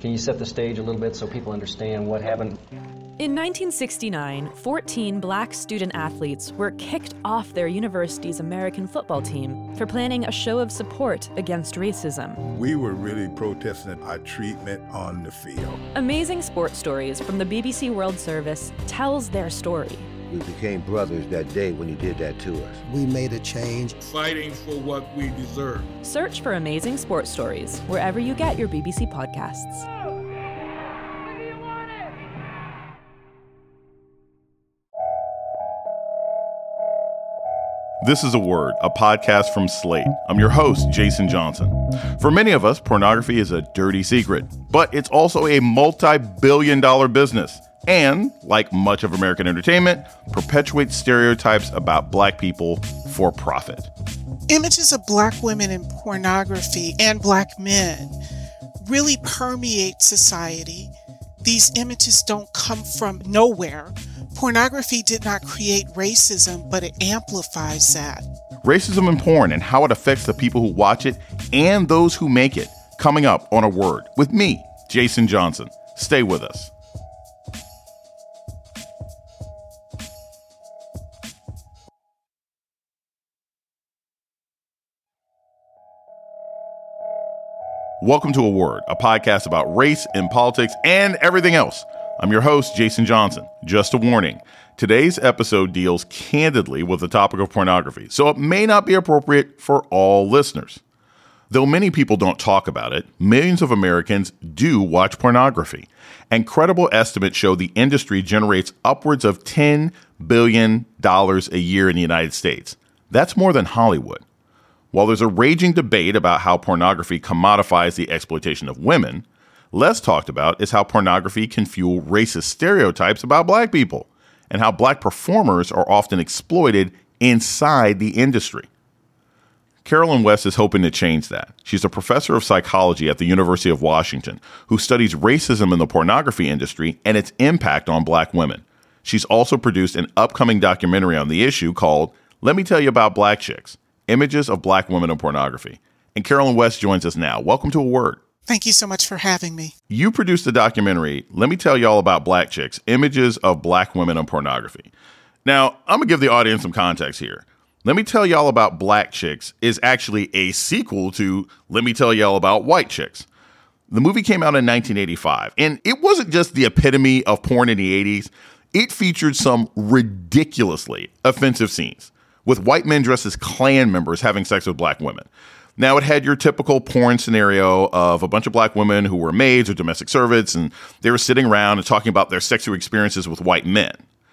Can you set the stage a little bit so people understand what happened? In 1969, 14 black student athletes were kicked off their university's American football team for planning a show of support against racism. We were really protesting our treatment on the field. Amazing Sports Stories from the BBC World Service tells their story. We became brothers that day when you did that to us. We made a change. Fighting for what we deserve. Search for Amazing Sports Stories wherever you get your BBC podcasts. This is A Word, a podcast from Slate. I'm your host, Jason Johnson. For many of us, pornography is a dirty secret, but it's also a multi-billion-dollar business. And, like much of American entertainment, perpetuates stereotypes about black people for profit. Images of black women in pornography and black men really permeate society. These images don't come from nowhere. Pornography did not create racism, but it amplifies that. Racism in porn and how it affects the people who watch it and those who make it. Coming up on A Word with me, Jason Johnson. Stay with us. Welcome to A Word, a podcast about race and politics and everything else. I'm your host, Jason Johnson. Just a warning, today's episode deals candidly with the topic of pornography, so it may not be appropriate for all listeners. Though many people don't talk about it, millions of Americans do watch pornography, and credible estimates show the industry generates upwards of $10 billion a year in the United States. That's more than Hollywood. While there's a raging debate about how pornography commodifies the exploitation of women, less talked about is how pornography can fuel racist stereotypes about black people and how black performers are often exploited inside the industry. Carolyn West is hoping to change that. She's a professor of psychology at the University of Washington who studies racism in the pornography industry and its impact on black women. She's also produced an upcoming documentary on the issue called Let Me Tell You About Black Chicks: Images of Black Women in Pornography. And Carolyn West joins us now. Welcome to A Word. Thank you so much for having me. You produced the documentary, Let Me Tell Y'all About Black Chicks, Images of Black Women in Pornography. Now, I'm going to give the audience some context here. Let Me Tell Y'all About Black Chicks is actually a sequel to Let Me Tell Y'all About White Chicks. The movie came out in 1985, and it wasn't just the epitome of porn in the 80s. It featured some ridiculously offensive scenes, with white men dressed as Klan members having sex with black women. Now, it had your typical porn scenario of a bunch of black women who were maids or domestic servants, and they were sitting around and talking about their sexual experiences with white men.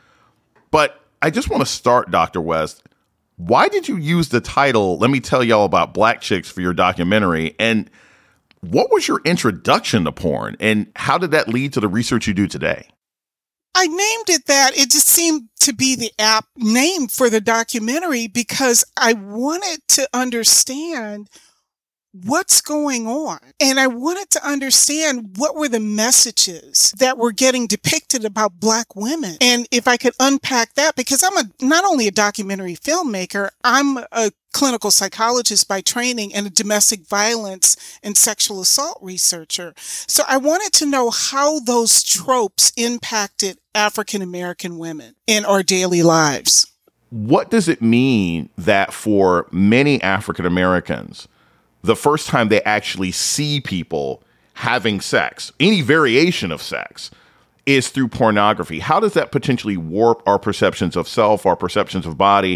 But I just want to start, Dr. West. Why did you use the title, Let Me Tell Y'all About Black Chicks, for your documentary? And what was your introduction to porn? And how did that lead to the research you do today? I named it that. It just seemed to be the apt name for the documentary because I wanted to understand what's going on. And I wanted to understand what were the messages that were getting depicted about black women. And if I could unpack that, because I'm not only a documentary filmmaker, I'm a clinical psychologist by training and a domestic violence and sexual assault researcher. So I wanted to know how those tropes impacted African American women in our daily lives. What does it mean that for many African Americans, the first time they actually see people having sex, any variation of sex, is through pornography? How does that potentially warp our perceptions of self, our perceptions of body,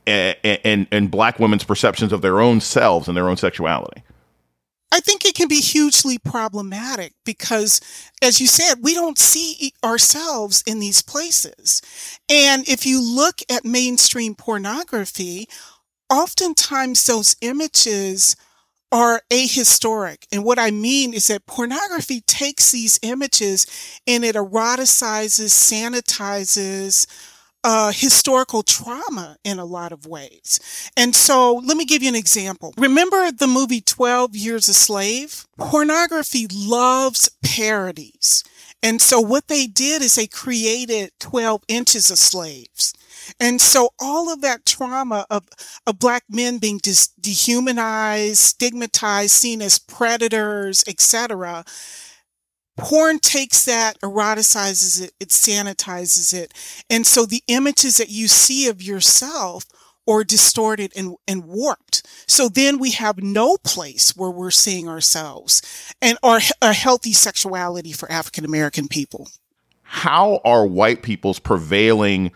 and black women's perceptions of their own selves and their own sexuality? I think it can be hugely problematic because, as you said, we don't see ourselves in these places. And if you look at mainstream pornography, oftentimes those images are ahistoric. And what I mean is that pornography takes these images and it eroticizes, sanitizes historical trauma in a lot of ways. And so let me give you an example. Remember the movie 12 Years a Slave? Pornography loves parodies. And so what they did is they created 12 Inches of Slaves. And so all of that trauma of black men being dehumanized, stigmatized, seen as predators, etc., porn takes that, eroticizes it, it sanitizes it. And so the images that you see of yourself are distorted and warped. So then we have no place where we're seeing ourselves and a healthy sexuality for African American people. How are white people's prevailing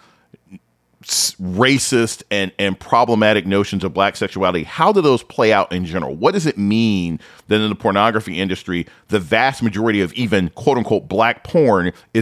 racist and problematic notions of black sexuality, how do those play out in general? What does it mean that in the pornography industry, the vast majority of even quote unquote black porn is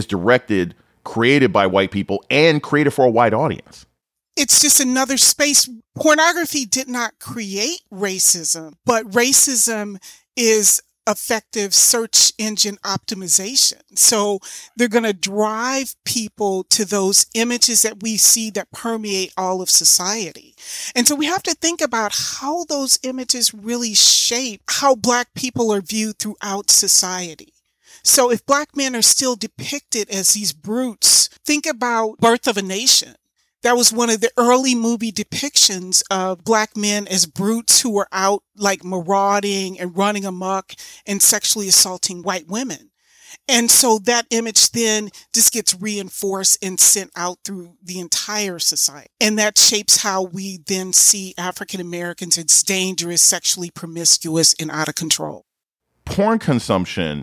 created by white people and created for a white audience? It's just another space. Pornography did not create racism, but racism is effective search engine optimization. So they're going to drive people to those images that we see that permeate all of society. And so we have to think about how those images really shape how Black people are viewed throughout society. So if Black men are still depicted as these brutes, think about Birth of a Nation. That was one of the early movie depictions of Black men as brutes who were out like marauding and running amok and sexually assaulting white women. And so that image then just gets reinforced and sent out through the entire society. And that shapes how we then see African Americans as dangerous, sexually promiscuous, and out of control. Porn consumption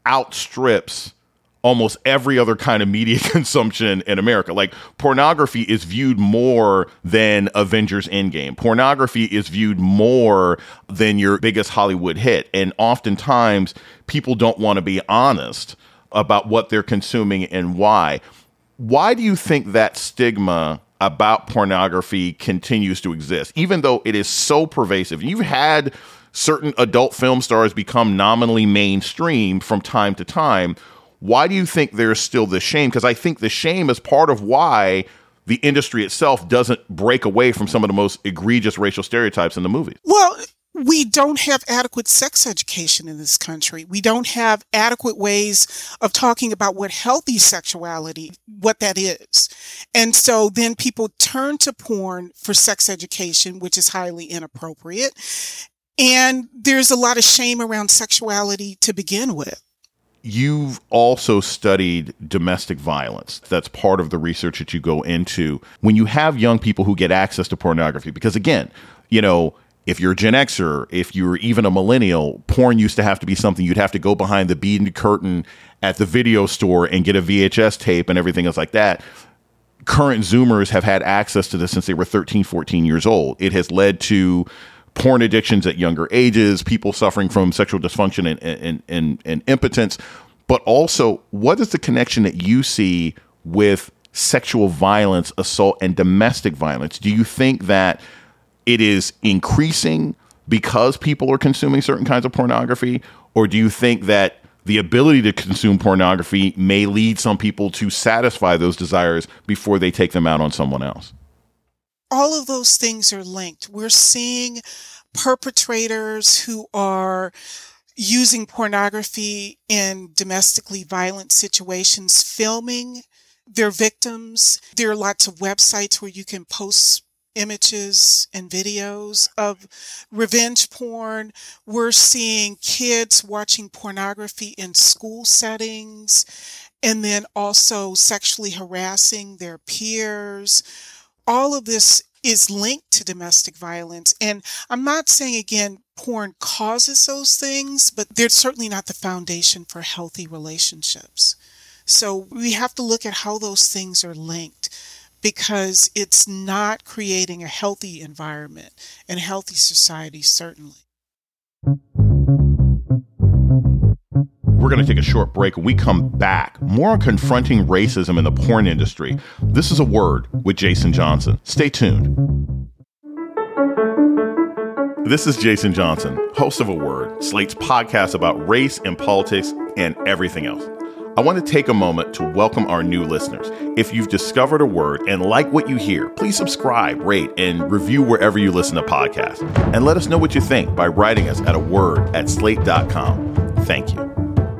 outstrips almost every other kind of media consumption in America. Like, pornography is viewed more than Avengers Endgame. Pornography is viewed more than your biggest Hollywood hit. And oftentimes people don't want to be honest about what they're consuming and why. Why do you think that stigma about pornography continues to exist, even though it is so pervasive? You've had certain adult film stars become nominally mainstream from time to time. Why do you think there's still this shame? Because I think the shame is part of why the industry itself doesn't break away from some of the most egregious racial stereotypes in the movies. Well, we don't have adequate sex education in this country. We don't have adequate ways of talking about what healthy sexuality, what that is. And so then people turn to porn for sex education, which is highly inappropriate. And there's a lot of shame around sexuality to begin with. You've also studied domestic violence. That's part of the research that you go into when you have young people who get access to pornography. Because again, you know, if you're a Gen Xer, if you're even a millennial, porn used to have to be something you'd have to go behind the beaded curtain at the video store and get a VHS tape and everything else like that. Current Zoomers have had access to this since they were 13, 14 years old. It has led to porn addictions at younger ages, people suffering from sexual dysfunction and impotence. But also, what is the connection that you see with sexual violence, assault, and domestic violence? Do you think that it is increasing because people are consuming certain kinds of pornography? Or do you think that the ability to consume pornography may lead some people to satisfy those desires before they take them out on someone else? All of those things are linked. We're seeing perpetrators who are using pornography in domestically violent situations, filming their victims. There are lots of websites where you can post images and videos of revenge porn. We're seeing kids watching pornography in school settings and then also sexually harassing their peers. All of this is linked to domestic violence. And I'm not saying, again, porn causes those things, but they're certainly not the foundation for healthy relationships. So we have to look at how those things are linked, because it's not creating a healthy environment and a healthy society, certainly. We're going to take a short break. When we come back, more on confronting racism in the porn industry. This is A Word with Jason Johnson. Stay tuned. This is Jason Johnson, host of A Word, Slate's podcast about race and politics and everything else. I want to take a moment to welcome our new listeners. If you've discovered A Word and like what you hear, please subscribe, rate, and review wherever you listen to podcasts. And let us know what you think by writing us at aword@slate.com. Thank you.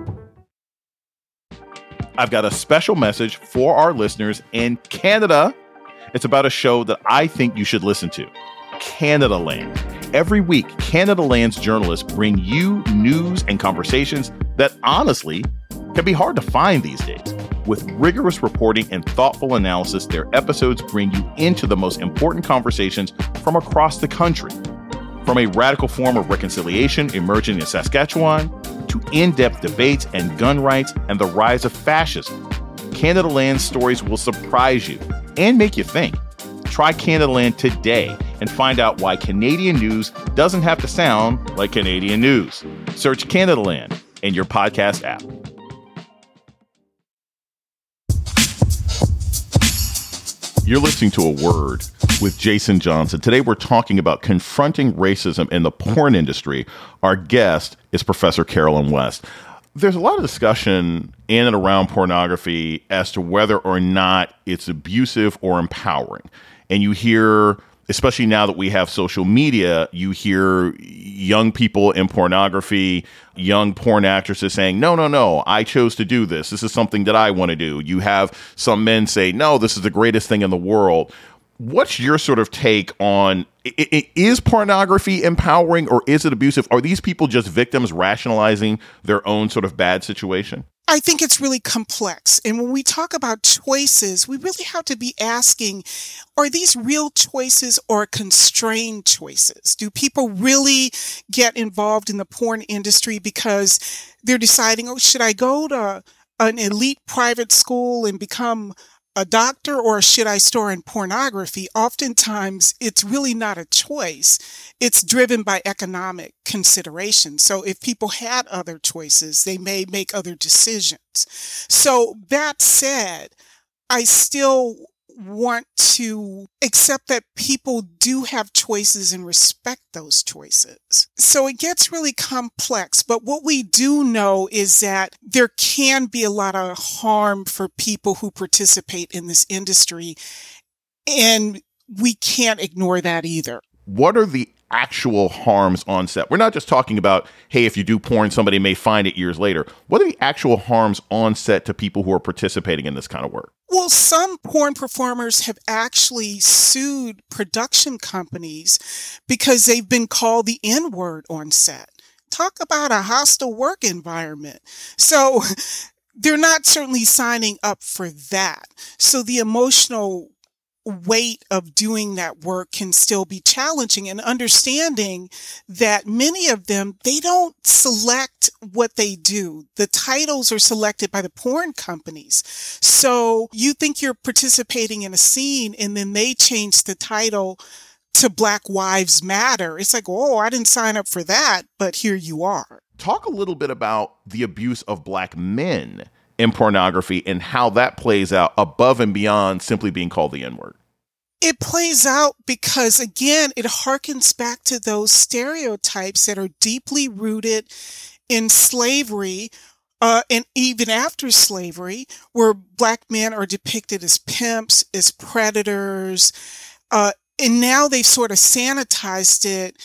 I've got a special message for our listeners in Canada. It's about a show that I think you should listen to, Canadaland. Every week, Canadaland's journalists bring you news and conversations that honestly can be hard to find these days. With rigorous reporting and thoughtful analysis, their episodes bring you into the most important conversations from across the country. From a radical form of reconciliation emerging in Saskatchewan to in-depth debates and gun rights and the rise of fascism, Canadaland's stories will surprise you and make you think. Try Canadaland today and find out why Canadian news doesn't have to sound like Canadian news. Search Canadaland in your podcast app. You're listening to A Word with Jason Johnson. Today we're talking about confronting racism in the porn industry. Our guest is Professor Carolyn West. There's a lot of discussion in and around pornography as to whether or not it's abusive or empowering. And you hear, especially now that we have social media, you hear young people in pornography, young porn actresses saying, no, I chose to do this. This is something that I want to do. You have some men say, no, this is the greatest thing in the world. What's your sort of take on, is pornography empowering or is it abusive? Are these people just victims rationalizing their own sort of bad situation? I think it's really complex. And when we talk about choices, we really have to be asking, are these real choices or constrained choices? Do people really get involved in the porn industry because they're deciding, should I go to an elite private school and become a doctor, or should I star in pornography? Oftentimes, it's really not a choice. It's driven by economic considerations. So if people had other choices, they may make other decisions. So that said, I still want to accept that people do have choices and respect those choices. So it gets really complex, but what we do know is that there can be a lot of harm for people who participate in this industry, and we can't ignore that either. What are the actual harms on set? We're not just talking about, hey, if you do porn, somebody may find it years later. What are the actual harms on set to people who are participating in this kind of work? Well, some porn performers have actually sued production companies because they've been called the N-word on set. Talk about a hostile work environment. So they're not certainly signing up for that. So the emotional weight of doing that work can still be challenging, and understanding that many of them, they don't select what they do. The titles are selected by the porn companies. So you think you're participating in a scene and then they change the title to Black Wives Matter. It's like, I didn't sign up for that, but here you are. Talk a little bit about the abuse of Black men in pornography and how that plays out above and beyond simply being called the N-word. It plays out because, again, it harkens back to those stereotypes that are deeply rooted in slavery, and even after slavery, where Black men are depicted as pimps, as predators, and now they've sort of sanitized it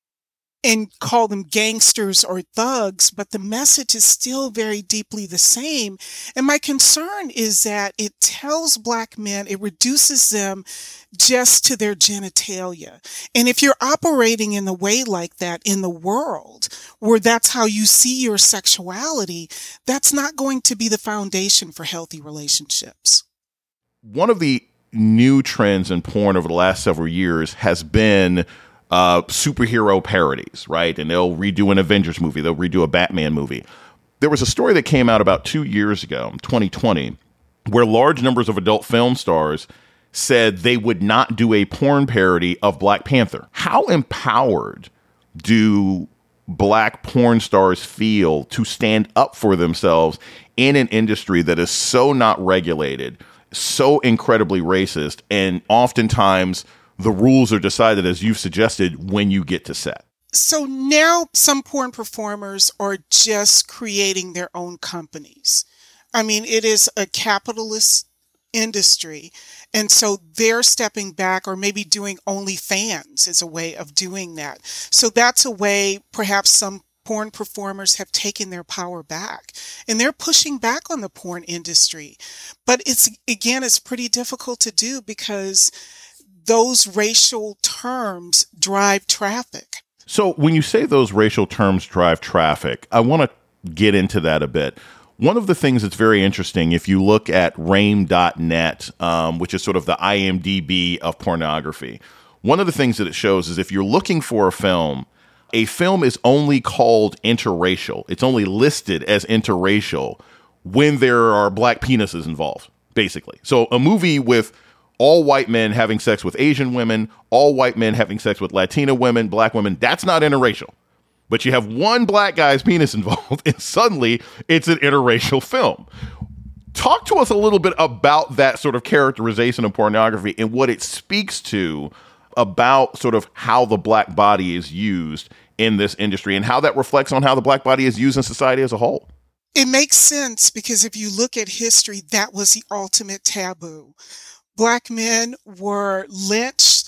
and call them gangsters or thugs, but the message is still very deeply the same. And my concern is that it tells Black men, it reduces them just to their genitalia. And if you're operating in a way like that in the world, where that's how you see your sexuality, that's not going to be the foundation for healthy relationships. One of the new trends in porn over the last several years has been superhero parodies, right? And they'll redo an Avengers movie. They'll redo a Batman movie. There was a story that came out about 2 years ago, 2020, where large numbers of adult film stars said they would not do a porn parody of Black Panther. How empowered do Black porn stars feel to stand up for themselves in an industry that is so not regulated, so incredibly racist, and oftentimes the rules are decided, as you've suggested, when you get to set? So now some porn performers are just creating their own companies. I mean, it is a capitalist industry. And so they're stepping back, or maybe doing OnlyFans as a way of doing that. So that's a way perhaps some porn performers have taken their power back, and they're pushing back on the porn industry. But it's pretty difficult to do because those racial terms drive traffic. So when you say those racial terms drive traffic, I want to get into that a bit. One of the things that's very interesting, if you look at RAIM.net, which is sort of the IMDb of pornography, one of the things that it shows is if you're looking for a film is only called interracial. It's only listed as interracial when there are black penises involved, basically. So a movie with all white men having sex with Asian women, all white men having sex with Latina women, black women, that's not interracial. But you have one black guy's penis involved, and suddenly it's an interracial film. Talk to us a little bit about that sort of characterization of pornography and what it speaks to about sort of how the black body is used in this industry and how that reflects on how the black body is used in society as a whole. It makes sense because if you look at history, that was the ultimate taboo. Black men were lynched.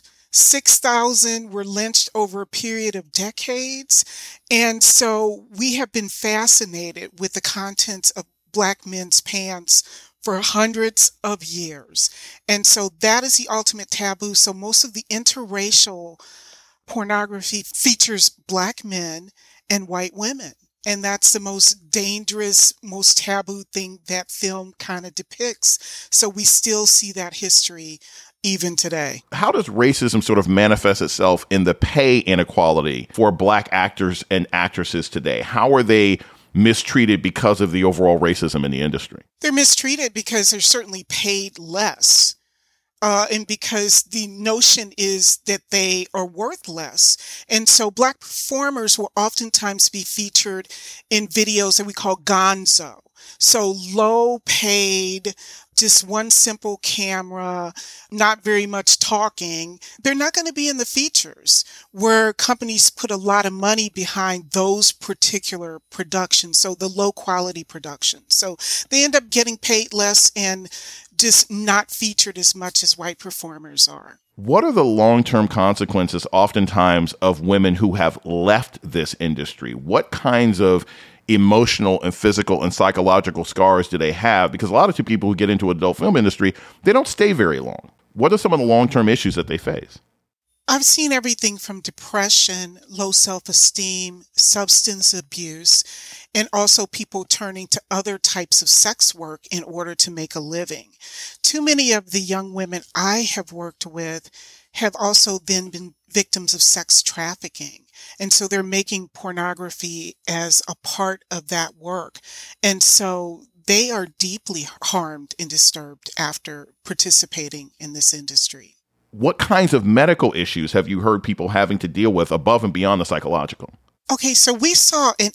6,000 were lynched over a period of decades. And so we have been fascinated with the contents of black men's pants for hundreds of years. And so that is the ultimate taboo. So most of the interracial pornography features black men and white women. And that's the most dangerous, most taboo thing that film kind of depicts. So we still see that history even today. How does racism sort of manifest itself in the pay inequality for black actors and actresses today? How are they mistreated because of the overall racism in the industry? They're mistreated because they're certainly paid less. And because the notion is that they are worth less. And so black performers will oftentimes be featured in videos that we call gonzo. So low paid, just one simple camera, not very much talking. They're not going to be in the features where companies put a lot of money behind those particular productions. So the low quality productions. So they end up getting paid less and just not featured as much as white performers are. What are the long-term consequences oftentimes of women who have left this industry? What kinds of emotional and physical and psychological scars do they have? Because a lot of people who get into adult film industry, they don't stay very long. What are some of the long-term issues that they face? I've seen everything from depression, low self-esteem, substance abuse, and also people turning to other types of sex work in order to make a living. Too many of the young women I have worked with have also then been victims of sex trafficking. And so they're making pornography as a part of that work. And so they are deeply harmed and disturbed after participating in this industry. What kinds of medical issues have you heard people having to deal with above and beyond the psychological? Okay, so we saw an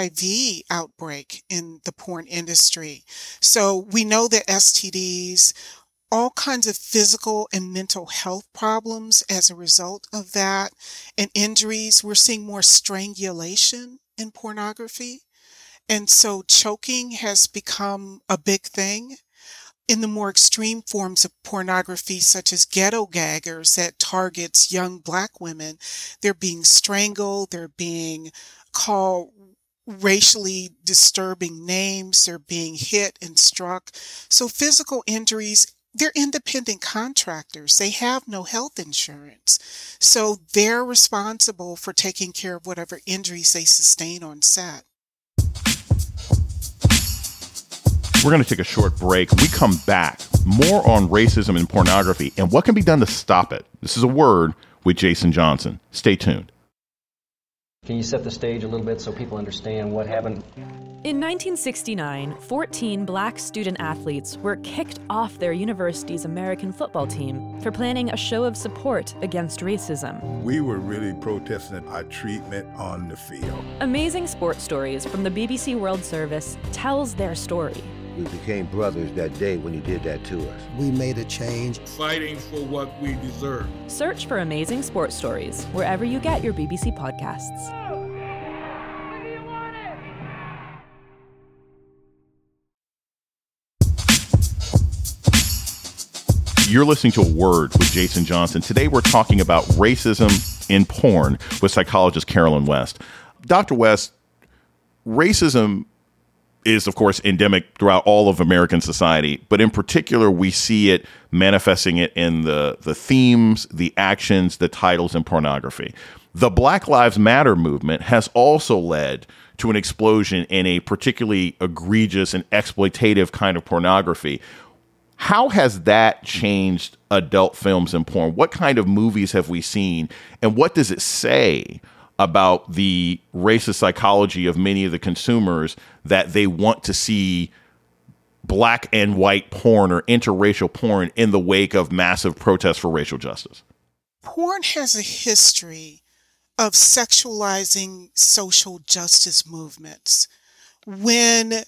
HIV outbreak in the porn industry. So we know that STDs, all kinds of physical and mental health problems as a result of that, and injuries. We're seeing more strangulation in pornography. And so choking has become a big thing. In the more extreme forms of pornography, such as ghetto gaggers that targets young black women, they're being strangled, they're being called racially disturbing names, they're being hit and struck. So physical injuries, they're independent contractors. They have no health insurance. So they're responsible for taking care of whatever injuries they sustain on set. We're going to take a short break. When we come back, more on racism and pornography and what can be done to stop it. This is A Word with Jason Johnson. Stay tuned. Can you set the stage a little bit so people understand what happened? In 1969, 14 black student athletes were kicked off their university's American football team for planning a show of support against racism. We were really protesting our treatment on the field. Amazing Sports Stories from the BBC World Service tells their story. We became brothers that day when you did that to us. We made a change. Fighting for what we deserve. Search for Amazing Sports Stories wherever you get your BBC podcasts. You're listening to A Word with Jason Johnson. Today we're talking about racism in porn with psychologist Carolyn West. Dr. West, racism is, of course, endemic throughout all of American society, but in particular, we see it manifesting it in the themes, the actions, the titles in pornography. The Black Lives Matter movement has also led to an explosion in a particularly egregious and exploitative kind of pornography. How has that changed adult films and porn? What kind of movies have we seen? And what does it say about the racist psychology of many of the consumers that they want to see black and white porn or interracial porn in the wake of massive protests for racial justice? Porn has a history of sexualizing social justice movements. When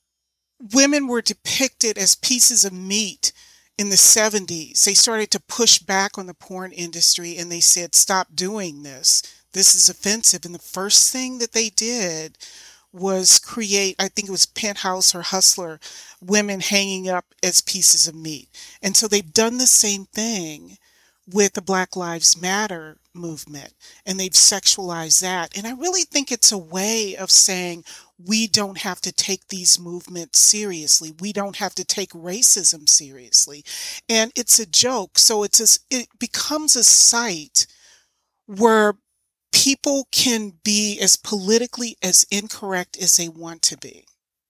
women were depicted as pieces of meat in the 70s, they started to push back on the porn industry and they said, stop doing this. This is offensive. And the first thing that they did was create, I think it was Penthouse or Hustler, women hanging up as pieces of meat. And so they've done the same thing with the Black Lives Matter movement, and they've sexualized that. And I really think it's a way of saying we don't have to take these movements seriously. We don't have to take racism seriously. And it's a joke. So it becomes a site where people can be as politically as incorrect as they want to be.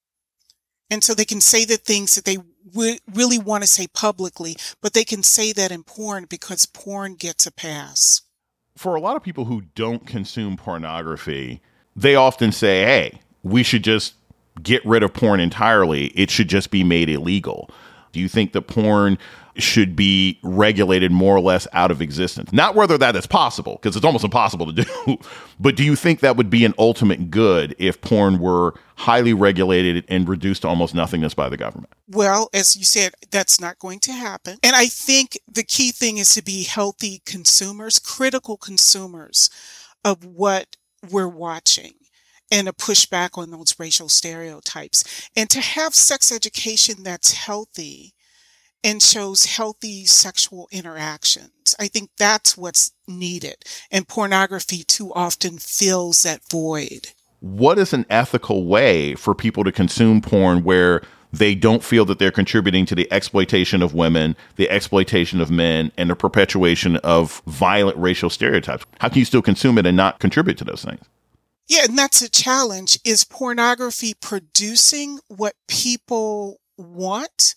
And so they can say the things that they really want to say publicly, but they can say that in porn because porn gets a pass. For a lot of people who don't consume pornography, they often say, hey, we should just get rid of porn entirely. It should just be made illegal. Do you think that porn should be regulated more or less out of existence? Not whether that is possible, because it's almost impossible to do, but do you think that would be an ultimate good if porn were highly regulated and reduced to almost nothingness by the government? Well, as you said, that's not going to happen. And I think the key thing is to be healthy consumers, critical consumers of what we're watching, and to push back on those racial stereotypes, and to have sex education that's healthy and shows healthy sexual interactions. I think that's what's needed. And pornography too often fills that void. What is an ethical way for people to consume porn where they don't feel that they're contributing to the exploitation of women, the exploitation of men, and the perpetuation of violent racial stereotypes? How can you still consume it and not contribute to those things? Yeah, and that's a challenge. Is pornography producing what people want?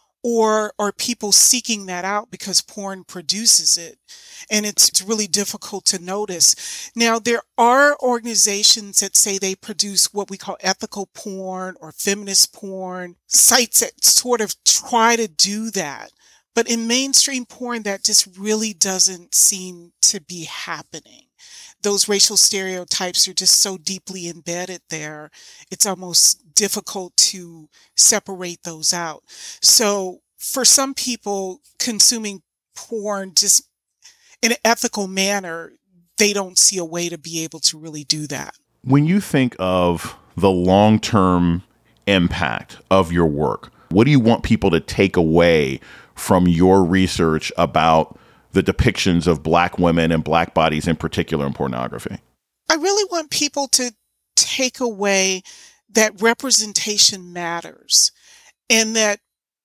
Or are people seeking that out because porn produces it? And it's really difficult to notice. Now, there are organizations that say they produce what we call ethical porn or feminist porn, sites that sort of try to do that. But in mainstream porn, that just really doesn't seem to be happening. Those racial stereotypes are just so deeply embedded there. It's almost difficult to separate those out. So for some people, consuming porn just in an ethical manner, they don't see a way to be able to really do that. When you think of the long-term impact of your work, what do you want people to take away from your research about the depictions of Black women and Black bodies in particular in pornography? I really want people to take away that representation matters, and that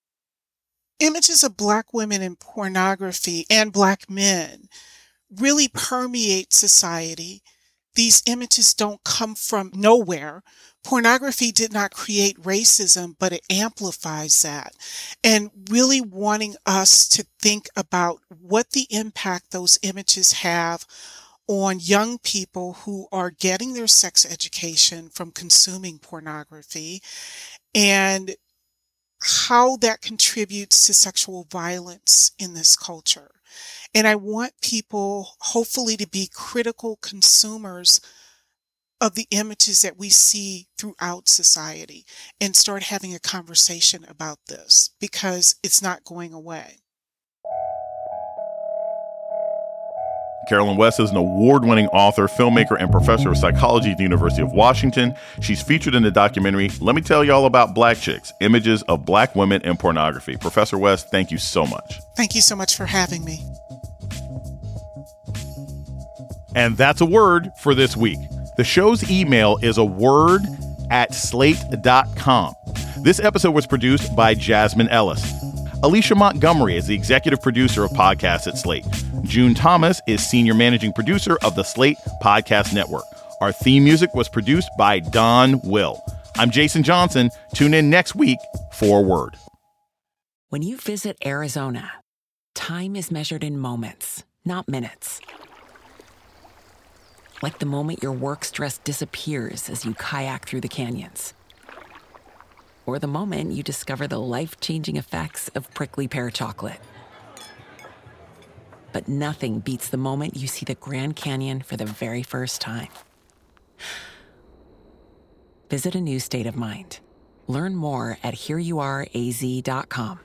images of Black women in pornography and Black men really permeate society. These images don't come from nowhere. Pornography did not create racism, but it amplifies that. And really wanting us to think about what the impact those images have on young people who are getting their sex education from consuming pornography, and how that contributes to sexual violence in this culture. And I want people, hopefully, to be critical consumers of the images that we see throughout society and start having a conversation about this, because it's not going away. Carolyn West is an award-winning author, filmmaker, and professor of psychology at the University of Washington. She's featured in the documentary, Let Me Tell You All About Black Chicks, Images of Black Women in Pornography. Professor West, thank you so much. Thank you so much for having me. And that's a word for this week. The show's email is aword@slate.com. This episode was produced by Jasmine Ellis. Alicia Montgomery is the executive producer of podcasts at Slate. June Thomas is senior managing producer of the Slate Podcast Network. Our theme music was produced by Don Will. I'm Jason Johnson. Tune in next week for a Word. When you visit Arizona, time is measured in moments, not minutes. Like the moment your work stress disappears as you kayak through the canyons. Or the moment you discover the life-changing effects of prickly pear chocolate. But nothing beats the moment you see the Grand Canyon for the very first time. Visit a new state of mind. Learn more at hereyouareaz.com.